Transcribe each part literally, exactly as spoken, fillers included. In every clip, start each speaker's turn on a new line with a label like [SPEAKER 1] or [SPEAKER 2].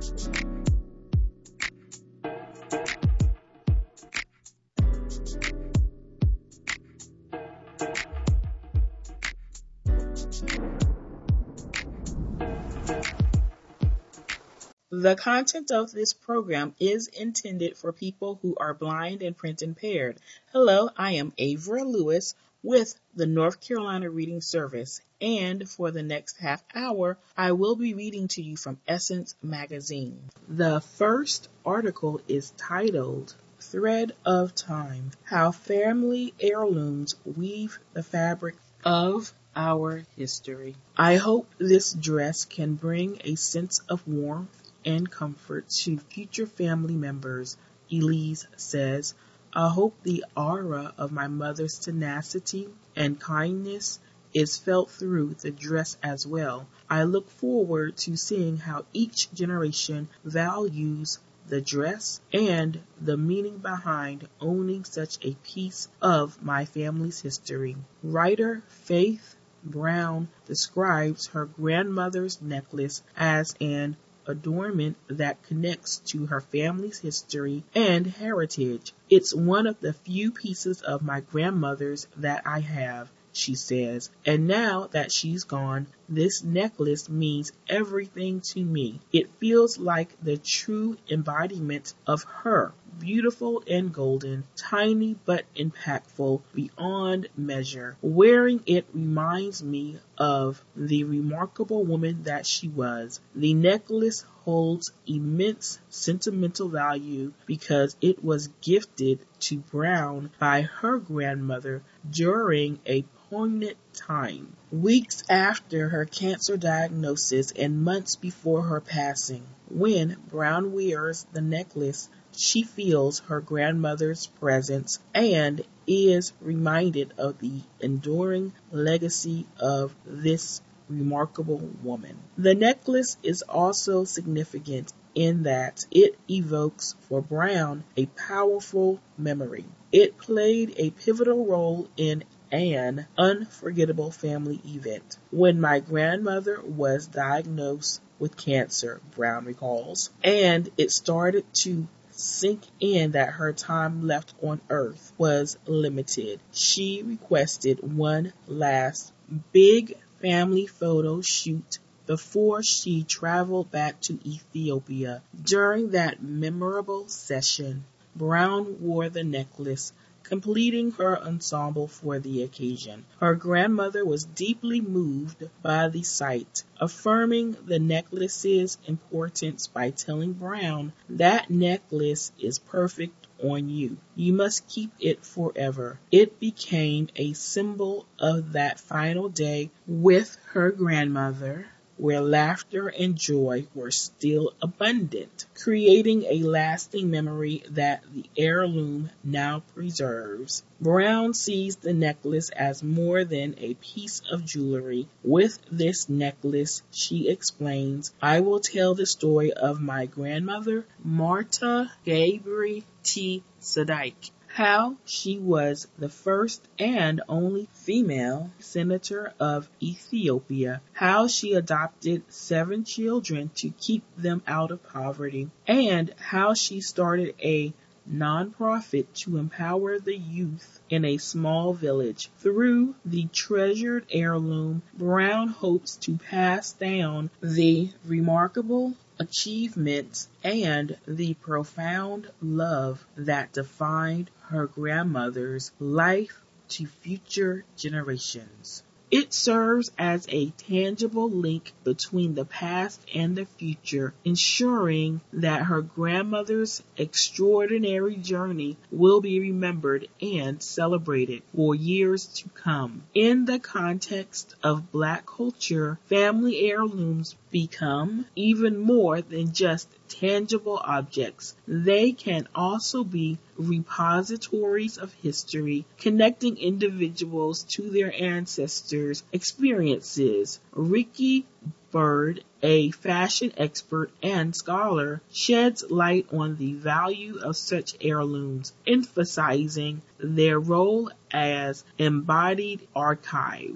[SPEAKER 1] The content of this program is intended for people who are blind and print impaired. Hello, I am Avra Lewis with the North Carolina Reading Service, and for the next half hour, I will be reading to you from Essence Magazine. The first article is titled Thread of Time: How Family Heirlooms Weave the Fabric of Our History. I hope this dress can bring a sense of warmth and comfort to future family members, Elise says. I hope the aura of my mother's tenacity and kindness is felt through the dress as well. I look forward to seeing how each generation values the dress and the meaning behind owning such a piece of my family's history. Writer Faith Brown describes her grandmother's necklace as an adornment that connects to her family's history and heritage. It's one of the few pieces of my grandmother's that I have, she says, and now that she's gone, this necklace means everything to me. It feels like the true embodiment of her, beautiful and golden, tiny but impactful beyond measure. Wearing it reminds me of the remarkable woman that she was. The necklace holds immense sentimental value because it was gifted to Brown by her grandmother during a poignant time, weeks after her cancer diagnosis and months before her passing. When Brown wears the necklace, she feels her grandmother's presence and is reminded of the enduring legacy of this remarkable woman. The necklace is also significant in that it evokes for Brown a powerful memory. It played a pivotal role in an unforgettable family event. When my grandmother was diagnosed with cancer, Brown recalls, and it started to sink in that her time left on earth was limited, she requested one last big family photo shoot before she traveled back to Ethiopia. During that memorable session, Brown wore the necklace, completing her ensemble for the occasion. Her grandmother was deeply moved by the sight, affirming the necklace's importance by telling Brown, "That necklace is perfect on you. You must keep it forever." It became a symbol of that final day with her grandmother, where laughter and joy were still abundant, creating a lasting memory that the heirloom now preserves. Brown sees the necklace as more than a piece of jewelry. With this necklace, she explains, I will tell the story of my grandmother, Marta Gabri T. Sadiq. How she was the first and only female senator of Ethiopia, how she adopted seven children to keep them out of poverty, and how she started a nonprofit to empower the youth in a small village. Through the treasured heirloom, Brown hopes to pass down the remarkable achievements and the profound love that defined her grandmother's life to future generations. It serves as a tangible link between the past and the future, ensuring that her grandmother's extraordinary journey will be remembered and celebrated for years to come. In the context of Black culture, family heirlooms become even more than just tangible objects. They can also be repositories of history, connecting individuals to their ancestors' experiences. Ricky Bird, a fashion expert and scholar, sheds light on the value of such heirlooms, emphasizing their role as embodied archives.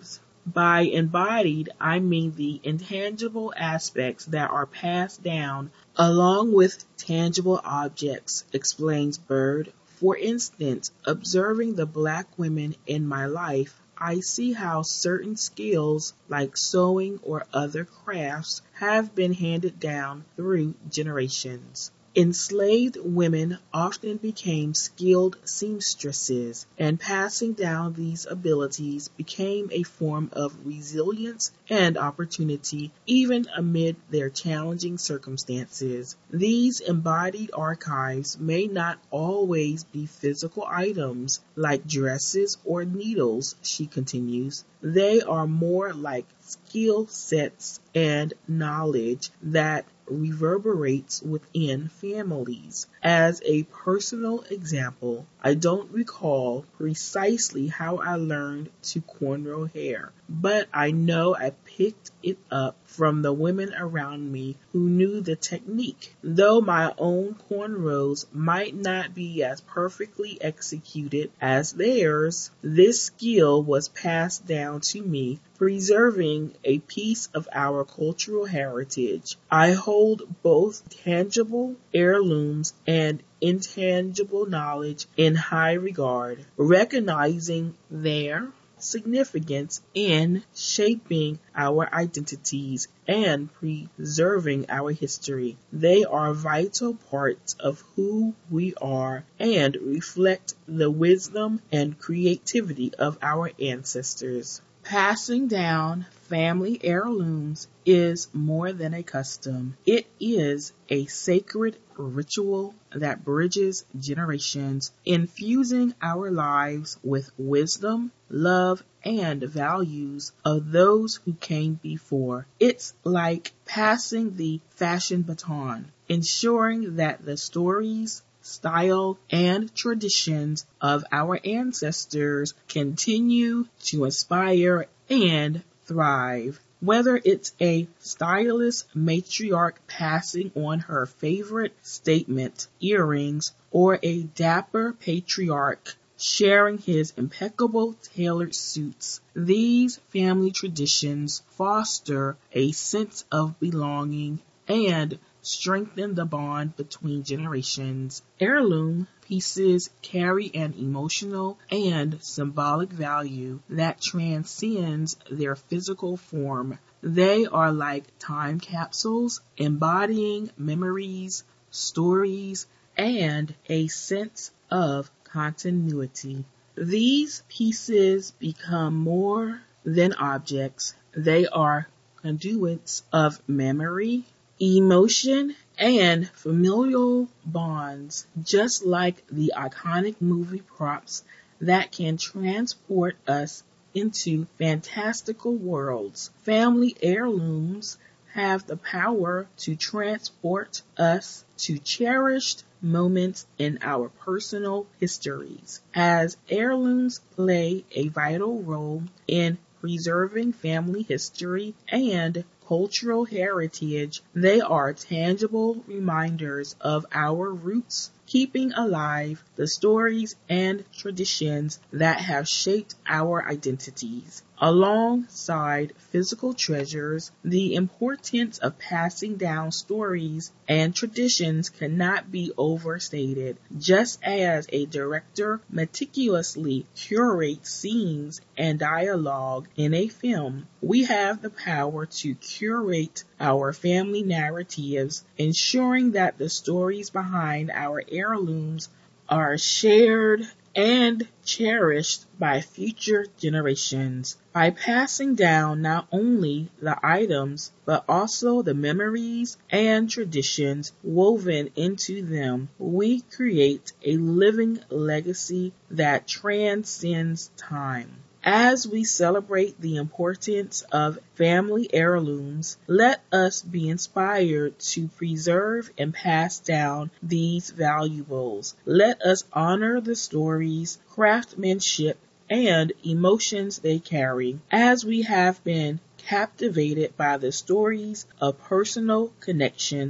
[SPEAKER 1] By embodied, I mean the intangible aspects that are passed down along with tangible objects, explains Bird. For instance, observing the black women in my life, I see how certain skills like sewing or other crafts have been handed down through generations. Enslaved women often became skilled seamstresses, and passing down these abilities became a form of resilience and opportunity even amid their challenging circumstances. These embodied archives may not always be physical items like dresses or needles, she continues. They are more like skill sets and knowledge that reverberates within families. As a personal example, I don't recall precisely how I learned to cornrow hair, but I know I picked it up from the women around me who knew the technique. Though my own cornrows might not be as perfectly executed as theirs, this skill was passed down to me, preserving a piece of our cultural heritage. I hold both tangible heirlooms and intangible knowledge in high regard, recognizing their significance in shaping our identities and preserving our history. They are vital parts of who we are and reflect the wisdom and creativity of our ancestors. Passing down family heirlooms is more than a custom. It is a sacred ritual that bridges generations, infusing our lives with wisdom, love, and values of those who came before. It's like passing the fashion baton, ensuring that the stories, style, and traditions of our ancestors continue to inspire and thrive. Whether it's a stylish matriarch passing on her favorite statement earrings or a dapper patriarch sharing his impeccable tailored suits, these family traditions foster a sense of belonging and strengthen the bond between generations. Heirloom pieces carry an emotional and symbolic value that transcends their physical form. They are like time capsules, embodying memories, stories, and a sense of continuity. These pieces become more than objects. They are conduits of memory, emotion, and familial bonds, just like the iconic movie props that can transport us into fantastical worlds. Family heirlooms have the power to transport us to cherished moments in our personal histories. As heirlooms play a vital role in preserving family history and cultural heritage, they are tangible reminders of our roots, keeping alive the stories and traditions that have shaped our identities. Alongside physical treasures, the importance of passing down stories and traditions cannot be overstated. Just as a director meticulously curates scenes and dialogue in a film, we have the power to curate our family narratives, ensuring that the stories behind our heirlooms are shared and cherished by future generations. By passing down not only the items, but also the memories and traditions woven into them, we create a living legacy that transcends time. As we celebrate the importance of family heirlooms, let us be inspired to preserve and pass down these valuables. Let us honor the stories, craftsmanship, and emotions they carry, as we have been captivated by the stories of personal connections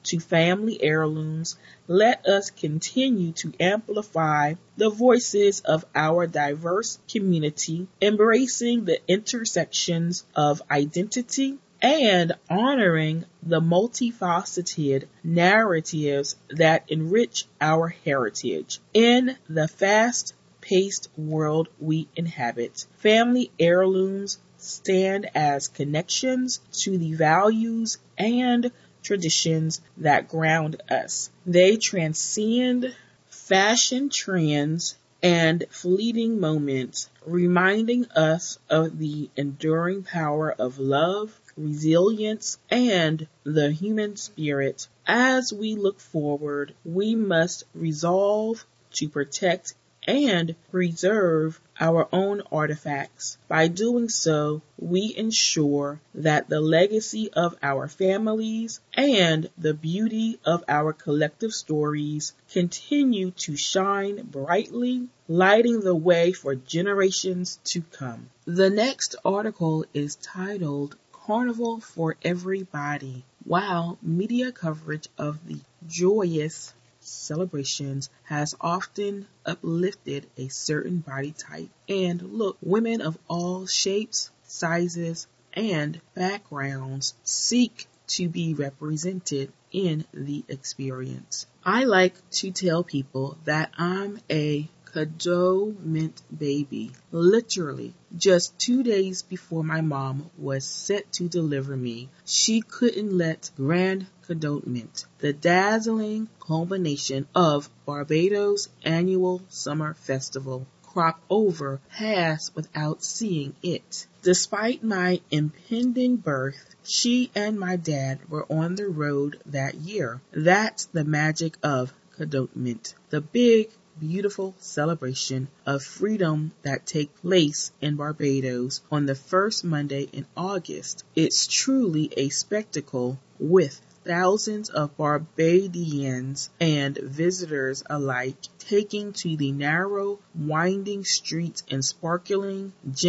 [SPEAKER 1] to family heirlooms, let us continue to amplify the voices of our diverse community, embracing the intersections of identity and honoring the multifaceted narratives that enrich our heritage. In the fast-paced world we inhabit, family heirlooms stand as connections to the values and traditions that ground us. They transcend fashion trends and fleeting moments, reminding us of the enduring power of love, resilience, and the human spirit. As we look forward, we must resolve to protect and preserve our own artifacts. By doing so, we ensure that the legacy of our families and the beauty of our collective stories continue to shine brightly, lighting the way for generations to come. The next article is titled Carnival for Everybody. While media coverage of the joyous celebrations has often uplifted a certain body type and look, women of all shapes, sizes, and backgrounds seek to be represented in the experience. I like to tell people that I'm a Cadeau Mint baby. Literally, just two days before my mom was set to deliver me, she couldn't let Grand Cadeau Mint, the dazzling culmination of Barbados' annual summer festival, crop over past without seeing it. Despite my impending birth, she and my dad were on the road that year. That's the magic of Cadeau Mint, the big, beautiful celebration of freedom that takes place in Barbados on the first Monday in August. It's truly a spectacle with thousands of Barbadians and visitors alike taking to the narrow, winding streets in sparkling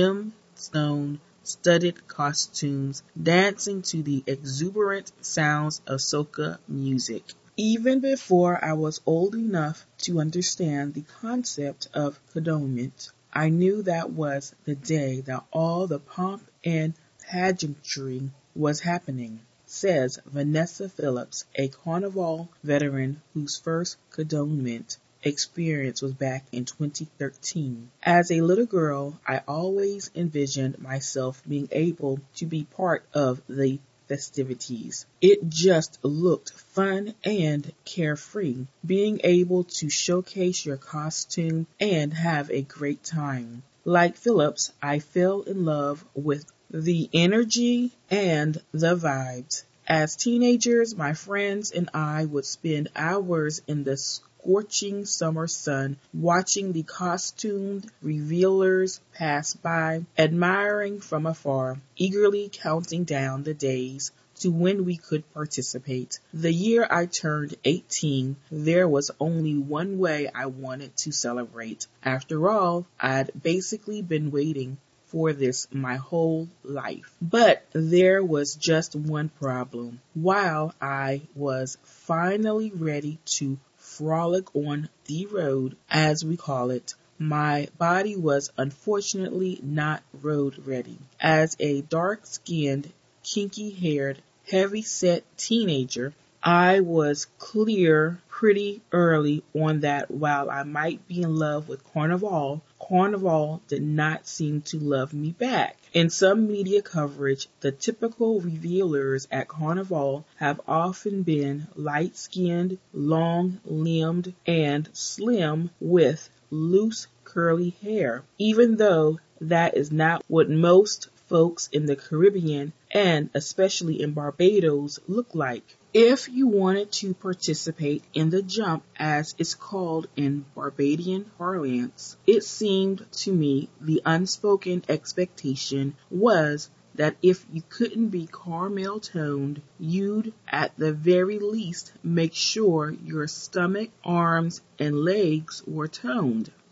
[SPEAKER 1] gemstone studded costumes, dancing to the exuberant sounds of soca music. Even before I was old enough to understand the concept of Cadeau Mint, I knew that was the day that all the pomp and pageantry was happening, says Vanessa Phillips, a Carnival veteran whose first Cadeau Mint experience was back in twenty thirteen. As a little girl, I always envisioned myself being able to be part of the festivities. It just looked fun and carefree, being able to showcase your costume and have a great time. Like Phillips, I fell in love with the energy and the vibes. As teenagers, my friends and I would spend hours in the scorching summer sun watching the costumed revealers pass by, admiring from afar, eagerly counting down the days to when we could participate. The year I turned eighteen, there was only one way I wanted to celebrate. After all, I'd basically been waiting for this my whole life. But there was just one problem. While I was finally ready to frolic on the road, as we call it, my body was unfortunately not road ready. As a dark-skinned, kinky-haired, heavy-set teenager, I was clear pretty early on that while I might be in love with Carnival, Carnival did not seem to love me back. In some media coverage, the typical revealers at Carnival have often been light-skinned, long-limbed, and slim with loose curly hair, even though that is not what most folks in the Caribbean and especially in Barbados look like. If you wanted to participate in the jump, as it's called in Barbadian parlance, it seemed to me the unspoken expectation was that if you couldn't be caramel toned, you'd at the very least make sure your stomach, arms, and legs were toned.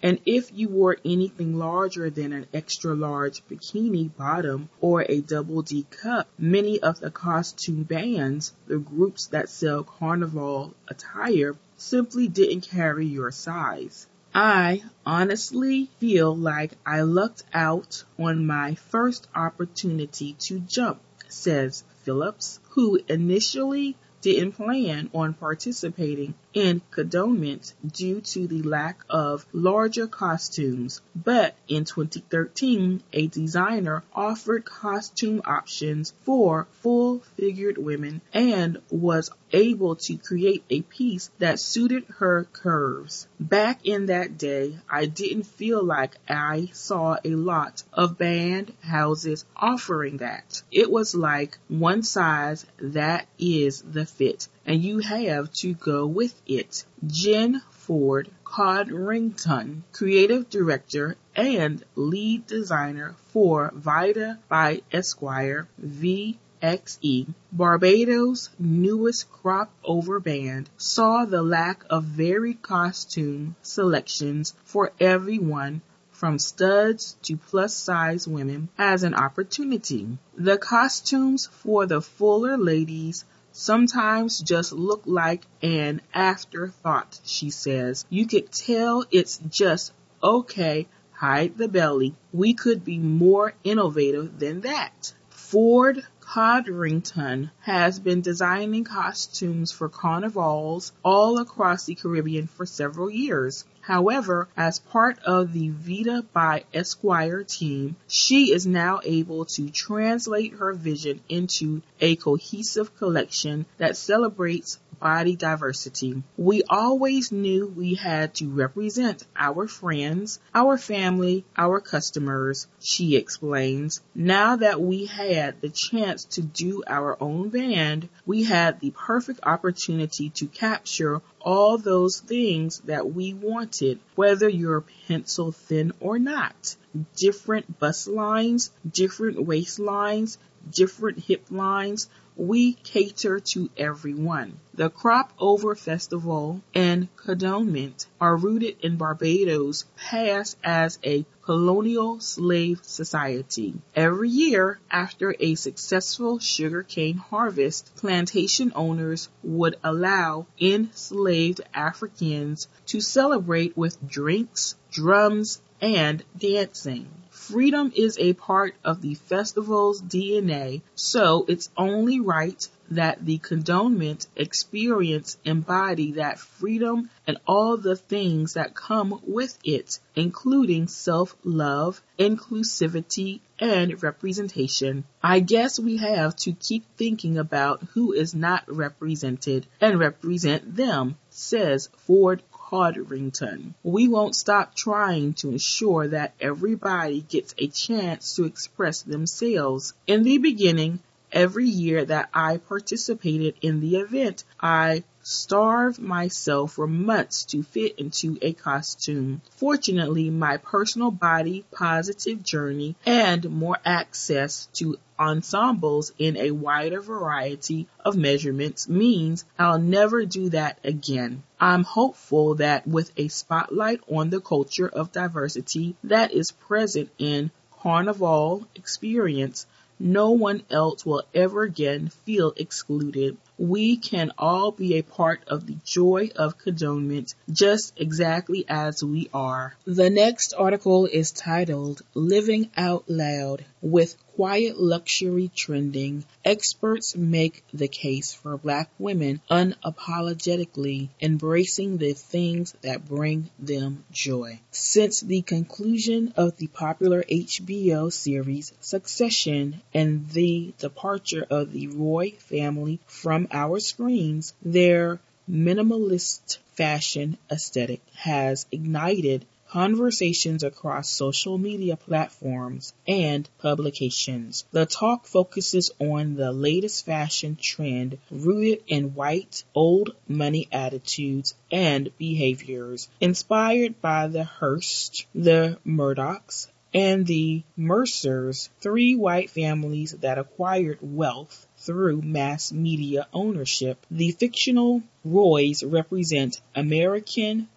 [SPEAKER 1] And if you wore anything larger than an extra large bikini bottom or a double D cup, many of the costume bands, the groups that sell carnival attire, simply didn't carry your size. I honestly feel like I lucked out on my first opportunity to jump, says Phillips, who initially didn't plan on participating in condonement due to the lack of larger costumes. But in twenty thirteen, a designer offered costume options for full-figured women and was able to create a piece that suited her curves. Back in that day, I didn't feel like I saw a lot of band houses offering that. It was like one size, that is the fit, and you have to go with it. Jen Ford Codrington, creative director and lead designer for Vida by Esquire, V X E, Barbados' newest crop-over band, saw the lack of varied costume selections for everyone from studs to plus-size women as an opportunity. The costumes for the fuller ladies sometimes just look like an afterthought, she says. You could tell it's just, okay, hide the belly. We could be more innovative than that. Ford Codrington has been designing costumes for carnivals all across the Caribbean for several years. However, as part of the Vida by Esquire team, she is now able to translate her vision into a cohesive collection that celebrates body diversity. We always knew we had to represent our friends, our family, our customers, she explains. Now that we had the chance to do our own band, we had the perfect opportunity to capture all those things that we wanted, whether you're pencil thin or not. Different bust lines, different waistlines, different hip lines. We cater to everyone. The Crop Over Festival and Condonement are rooted in Barbados' past as a colonial slave society. Every year, after a successful sugarcane harvest, plantation owners would allow enslaved Africans to celebrate with drinks, drums, and dancing. Freedom is a part of the festival's D N A, so it's only right that the condonement experience embody that freedom and all the things that come with it, including self-love, inclusivity, and representation. I guess we have to keep thinking about who is not represented and represent them, says Ford Codrington. We won't stop trying to ensure that everybody gets a chance to express themselves. In the beginning, every year that I participated in the event, I starved myself for months to fit into a costume. Fortunately, my personal body positive journey and more access to ensembles in a wider variety of measurements means I'll never do that again. I'm hopeful that with a spotlight on the culture of diversity that is present in Carnival experience, no one else will ever again feel excluded. We can all be a part of the joy of condonement just exactly as we are. The next article is titled Living Out Loud. With quiet luxury trending, experts make the case for Black women unapologetically embracing the things that bring them joy. Since the conclusion of the popular H B O series Succession and the departure of the Roy family from our screens, their minimalist fashion aesthetic has ignited conversations across social media platforms and publications. The talk focuses on the latest fashion trend rooted in white, old money attitudes and behaviors, inspired by the Hearst, the Murdochs, and the Mercers, three white families that acquired wealth through mass media ownership. The fictional Roys represent American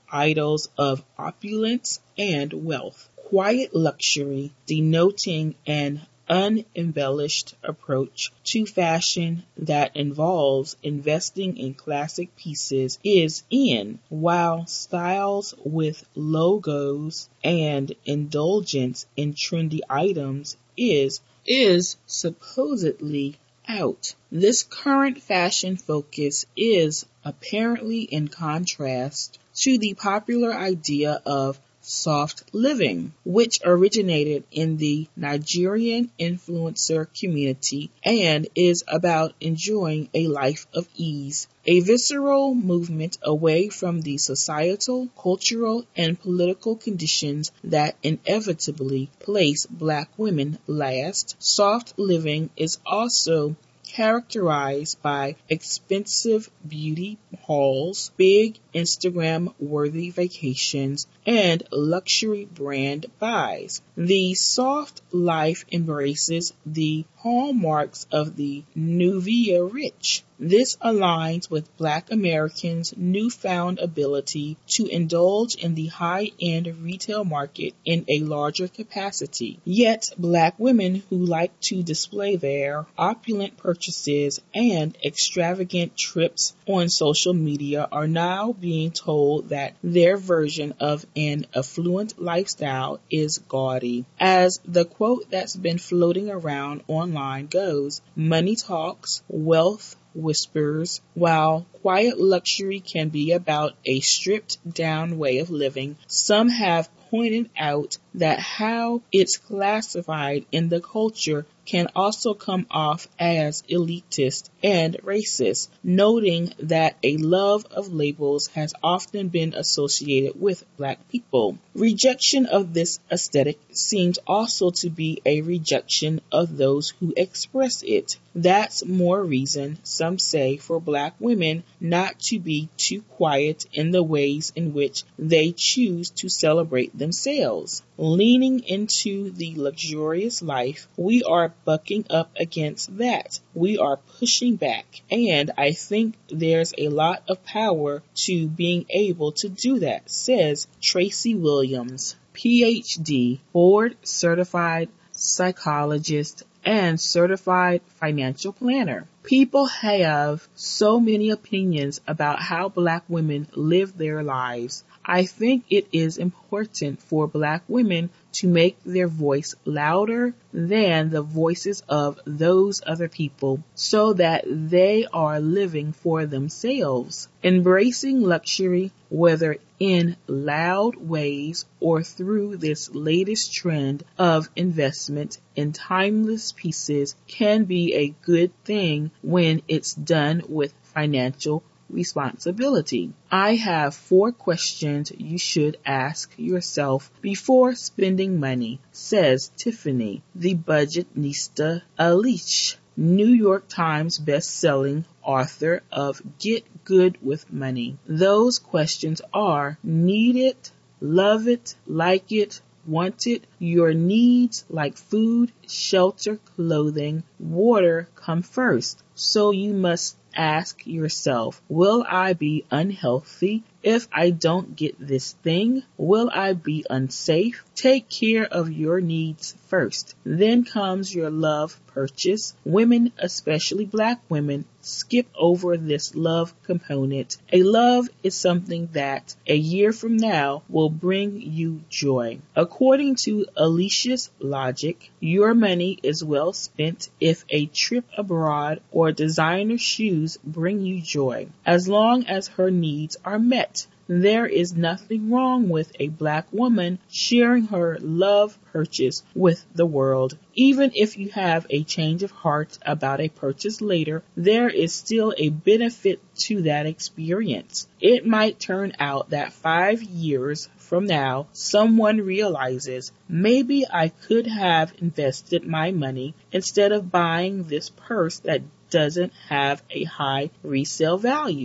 [SPEAKER 1] idols of opulence and wealth. Quiet luxury, denoting an unembellished approach to fashion that involves investing in classic pieces, is in, while styles with logos and indulgence in trendy items is is supposedly out. This current fashion focus is apparently in contrast to the popular idea of soft living, which originated in the Nigerian influencer community and is about enjoying a life of ease, a visceral movement away from the societal, cultural, and political conditions that inevitably place Black women last. Soft living is also characterized by expensive beauty hauls, big Instagram-worthy vacations, and luxury brand buys. The soft life embraces the hallmarks of the nouveau rich. This aligns with Black Americans' newfound ability to indulge in the high-end retail market in a larger capacity. Yet, Black women who like to display their opulent purchases and extravagant trips on social media are now being told that their version of an affluent lifestyle is gaudy. As the quote that's been floating around online goes, money talks, wealth whispers. While quiet luxury can be about a stripped-down way of living, some have pointed out that how it's classified in the culture can also come off as elitist and racist, noting that a love of labels has often been associated with Black people. Rejection of this aesthetic seems also to be a rejection of those who express it. That's more reason, some say, for Black women not to be too quiet in the ways in which they choose to celebrate themselves. Leaning into the luxurious life, we are bucking up against that. We are pushing back. And I think there's a lot of power to being able to do that, says Tracy Williams, P H D, board certified psychologist and certified financial planner. People have so many opinions about how Black women live their lives. I think it is important for Black women to make their voice louder than the voices of those other people so that they are living for themselves. Embracing luxury, whether in loud ways or through this latest trend of investment in timeless pieces, can be a good thing when it's done with financial responsibility. I have four questions you should ask yourself before spending money, says Tiffany, the budgetnista Alish, New York Times best-selling author of Get Good with Money. Those questions are: need it, love it, like it, want it? Your needs like food, shelter, clothing, water come first. So you must ask yourself, will I be unhealthy if I don't get this thing? Will I be unsafe? Take care of your needs first. Then comes your love purchase. Women, especially Black women, skip over this love component. A love is something that a year from now will bring you joy. According to Alicia's logic, your money is well spent if a trip abroad or designer shoes bring you joy, as long as her needs are met. There is nothing wrong with a Black woman sharing her love purchase with the world. Even if you have a change of heart about a purchase later, there is still a benefit to that experience. It might turn out that five years from now, someone realizes, maybe I could have invested my money instead of buying this purse that doesn't have a high resale value.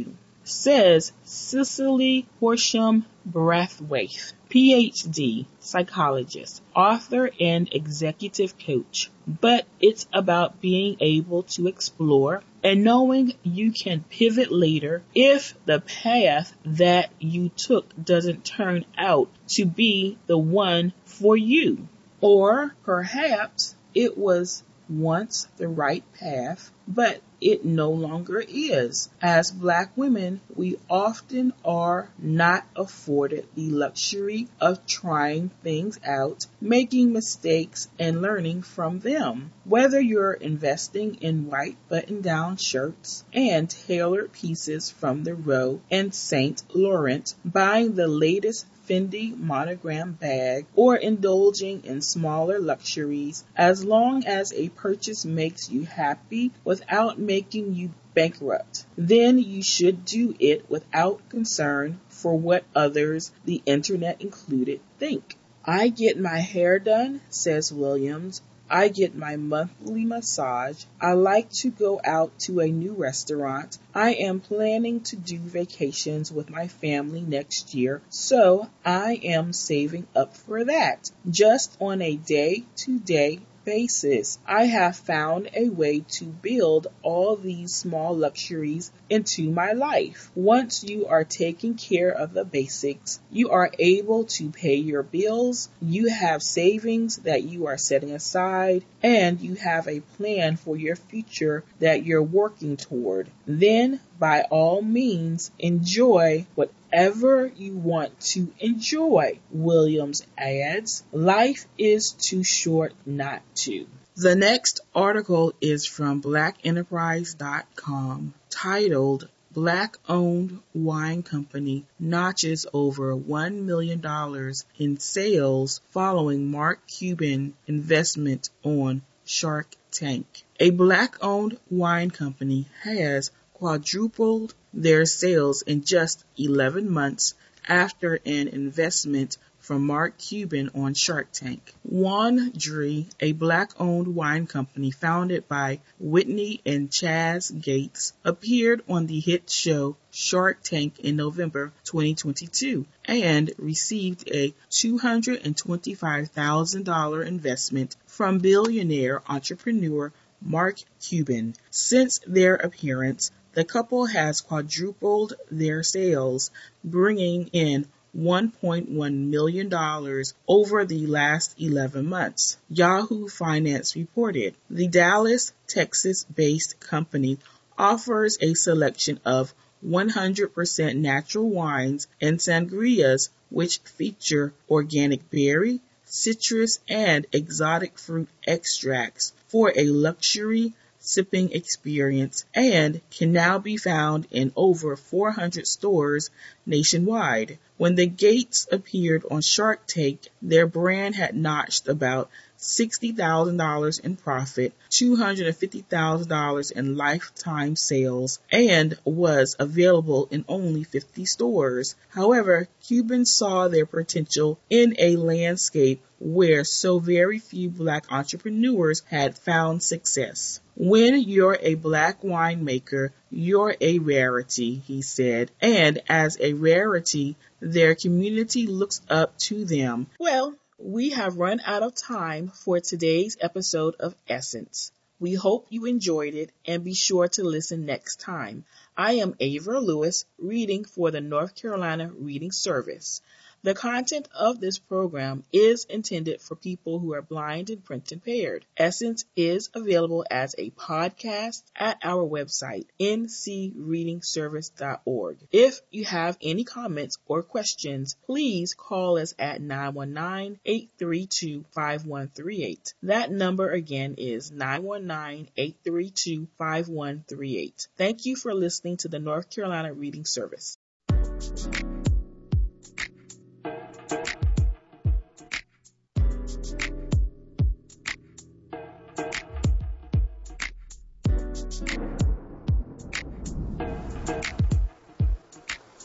[SPEAKER 1] says Cicely Horsham Brathwaite, P H D, psychologist, author, and executive coach. But it's about being able to explore and knowing you can pivot later if the path that you took doesn't turn out to be the one for you. Or perhaps it was once the right path, but it no longer is. As Black women, we often are not afforded the luxury of trying things out, making mistakes, and learning from them. Whether you're investing in white button-down shirts and tailored pieces from the Row and Saint Laurent, buying the latest Fendi monogram bag, or indulging in smaller luxuries, as long as a purchase makes you happy without making you bankrupt, then you should do it without concern for what others, the internet included, think. I get my hair done, says Williams. I get my monthly massage. I like to go out to a new restaurant. I am planning to do vacations with my family next year, so I am saving up for that. Just on a day-to-day basis, I have found a way to build all these small luxuries into my life. Once you are taking care of the basics, you are able to pay your bills, you have savings that you are setting aside, and you have a plan for your future that you're working toward. Then, by all means, enjoy whatever you want to enjoy, Williams adds. Life is too short not to. The next article is from black enterprise dot com, titled Black-Owned Wine Company Notches Over one million dollars in Sales Following Mark Cuban Investment on Shark Tank. A Black-owned wine company has quadrupled their sales in just eleven months after an investment from Mark Cuban on Shark Tank. Wandry, a Black-owned wine company founded by Whitney and Chaz Gates, appeared on the hit show Shark Tank in November twenty twenty-two and received a two hundred twenty-five thousand dollars investment from billionaire entrepreneur Mark Cuban. Since their appearance, the couple has quadrupled their sales, bringing in one point one million dollars over the last eleven months. Yahoo Finance reported. The Dallas, Texas-based company offers a selection of one hundred percent natural wines and sangrias, which feature organic berry, citrus, and exotic fruit extracts for a luxury sipping experience, and can now be found in over four hundred stores nationwide. When the Gates appeared on Shark Tank, their brand had notched about sixty thousand dollars in profit, two hundred fifty thousand dollars in lifetime sales, and was available in only fifty stores. However, Cubans saw their potential in a landscape where so very few Black entrepreneurs had found success. When you're a Black winemaker, you're a rarity, he said, and as a rarity, their community looks up to them. Well, we have run out of time for today's episode of Essence. We hope you enjoyed it, and be sure to listen next time. I am Ava Lewis, reading for the North Carolina Reading Service. The content of this program is intended for people who are blind and print impaired. Essence is available as a podcast at our website, n c reading service dot org. If you have any comments or questions, please call us at nine one nine, eight three two, five one three eight. That number again is nine one nine, eight three two, five one three eight. Thank you for listening to the North Carolina Reading Service.